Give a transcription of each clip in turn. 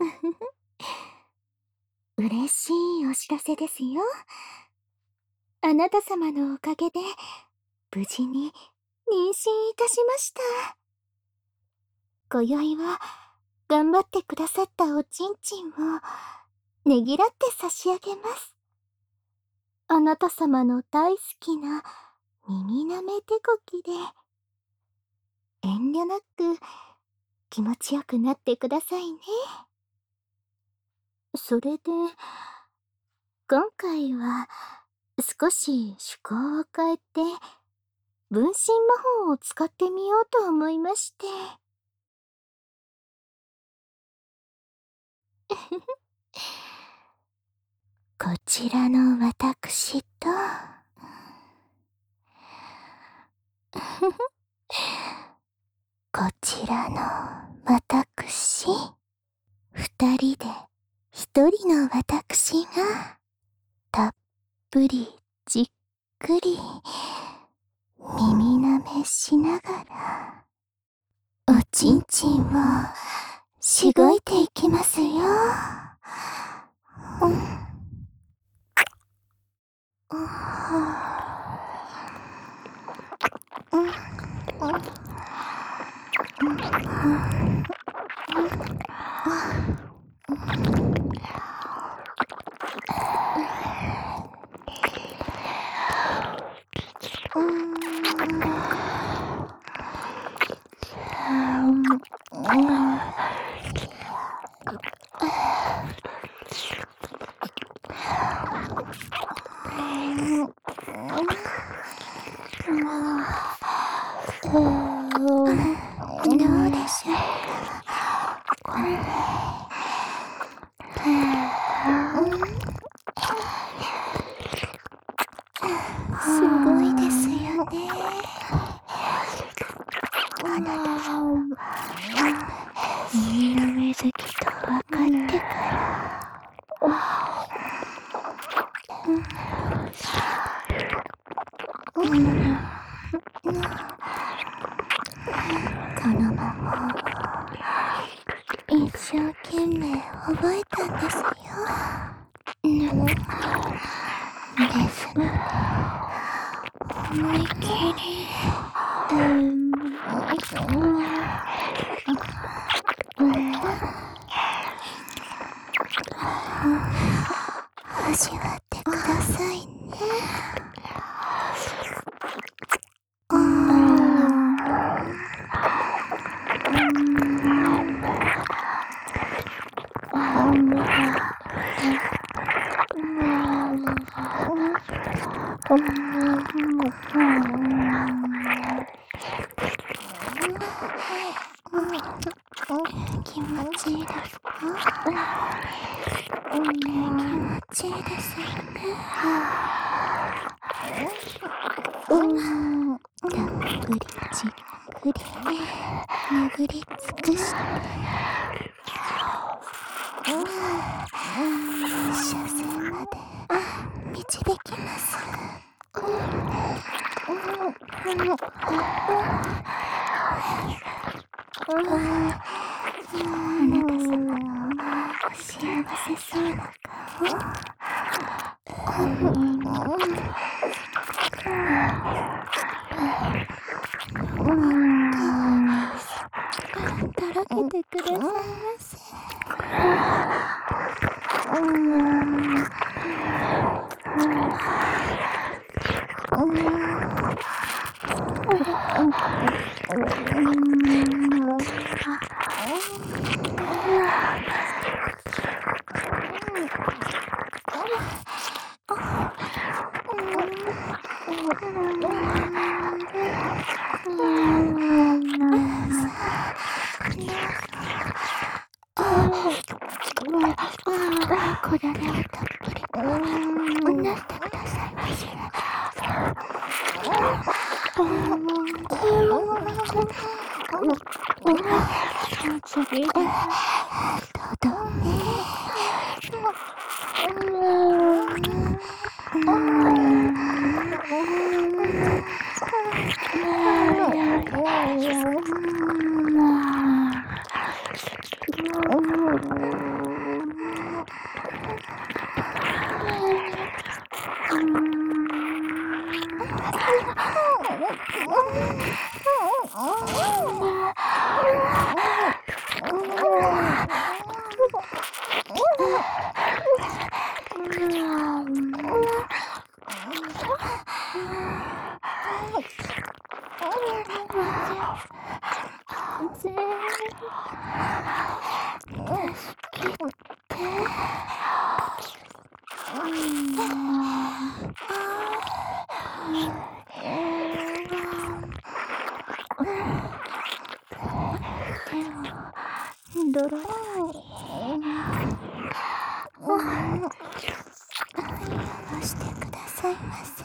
嬉しいお知らせですよ。あなた様のおかげで、無事に妊娠いたしました。今宵は、頑張ってくださったおちんちんを、ねぎらって差し上げます。あなた様の大好きな耳なめ手こきで、遠慮なく気持ちよくなってくださいね。それで、今回は少し趣向を変えて、分身魔法を使ってみようと思いまして。こちらの私と、こちらの私、二人で一人の私が、たっぷりじっくり耳なめしながら、おちんちんをしごいていきますよ。どうでしょう。すごいですよね。あなた様耳の目好きと分かってからこの魔法一生懸命覚えたんですよ。ですので思いっきり味わってくださいね。気持ちいいですか？気持ちいいですよね。たっぷりじっくり巡り尽くして射精まで導きます。あなた様の幸せそうな顔とろけてくださいませ。こだれをたっぷりなしてくださいませ。次でどうぞね。 許してくださいませ。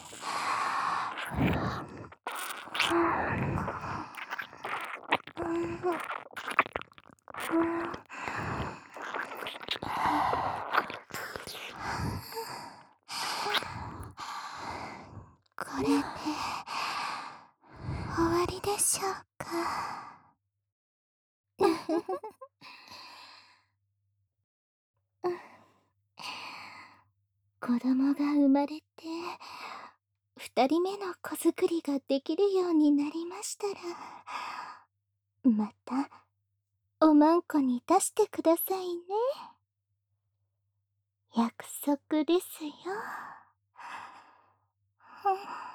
これで終わりでしょうか。子供が生まれて二人目の子作りができるようになりましたら、またおまんこに出してくださいね。約束ですよ。